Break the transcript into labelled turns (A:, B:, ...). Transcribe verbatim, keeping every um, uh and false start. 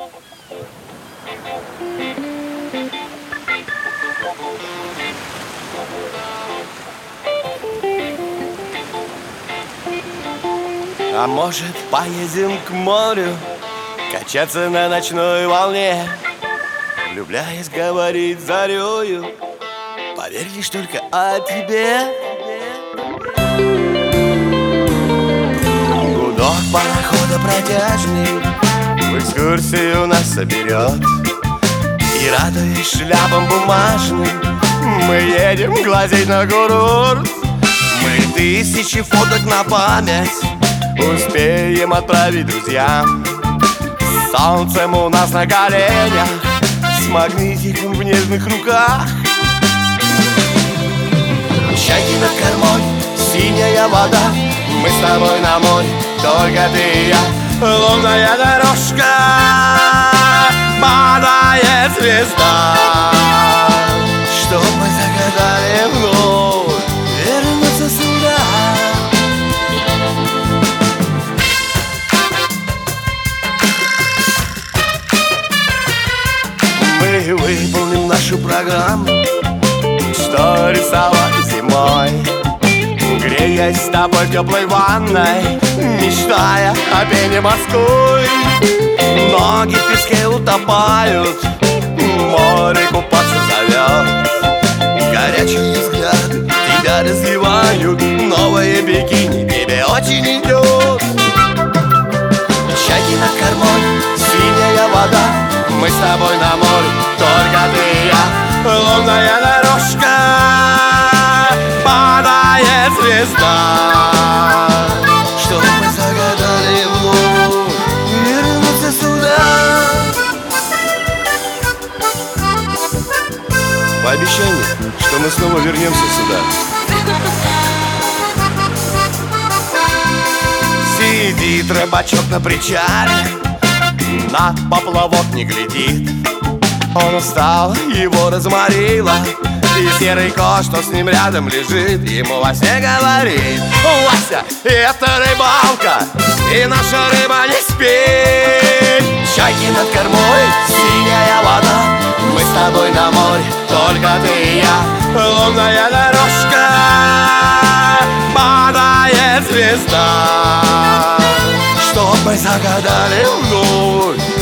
A: А может, поедем к морю, качаться на ночной волне, влюбляясь, говорить зарею, поверь лишь только о тебе. Гудок парохода протяжный в экскурсию нас соберет, и, радуясь шляпам бумажным, мы едем глазеть на курорт. Мы тысячи фоток на память успеем отправить друзьям. С солнцем у нас на коленях, с магнитиком в нежных руках. Чайки над кормой, синяя вода, мы с тобой на море, только ты и я. Лунная дорожка, падает звезда, что мы загадали вновь вернуться сюда. Мы выполним нашу программу, что рисовали зимой, греясь с тобой в теплой ванной, мечтая о пене Москвы. Ноги в песке утопают, море купаться зовет, горячие взгляды тебя развивают, новое бикини тебе очень идет. Чайки над кормой, синяя вода, мы с тобой на море, только ты и я. Лунная дорожка, падает звезда, что мы загадали вновь вернуться сюда. По обещанию, что мы снова вернемся сюда. Сидит рыбачок на причале, на поплавок не глядит. Он устал, его разморило, и серый кот, что с ним рядом лежит, ему во сне говорит: Вася, это рыбалка, и наша рыба не спит. Чайки над кормой, синяя вода, мы с тобой на море, только ты и я. Лунная дорожка, падает звезда, что мы загадали вновь